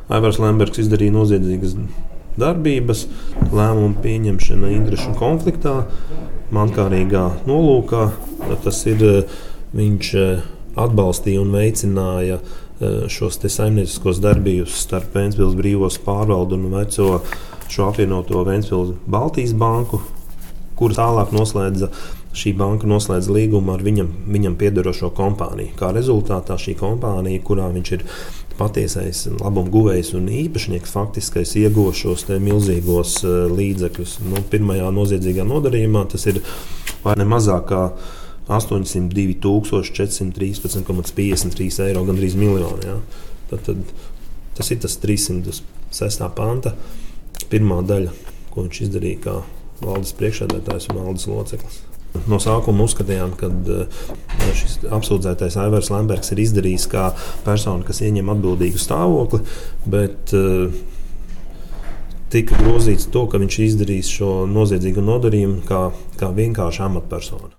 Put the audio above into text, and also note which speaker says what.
Speaker 1: Aivars Lembergs izdarīja noziedzīgas darbības, lēmumu pieņemšana interešu konfliktā, mankārīgā nolūkā. Tas ir, viņš atbalstīja un veicināja šos saimnieciskos darbības starp Ventspils brīvos pārvaldu un veco šo apvienoto Ventspils Baltijas banku, kur tālāk šī banka noslēdza līgumu ar viņam piederošo kompāniju. Kā rezultātā šī kompānija, kurā viņš ir patiesais labumu guvējs un īpašnieks, faktiskais ieguva šos milzīgos līdzekļus. Pirmajā noziedzīgā nodarījumā tas ir ne mazāk kā 802 413,53 eiro, gandrīz miljoni. Ja? Tad tas ir tas 306. panta pirmā daļa, ko viņš izdarīja kā valdes priekšsēdētājs un valdes loceklis. No sākuma uzskatījām, ka šis apsūdzētais Aivars Lembergs ir izdarījis kā persona, kas ieņem atbildīgu stāvokli, bet tika grozīts to, ka viņš izdarīs šo noziedzīgu nodarījumu kā vienkārši amatpersona.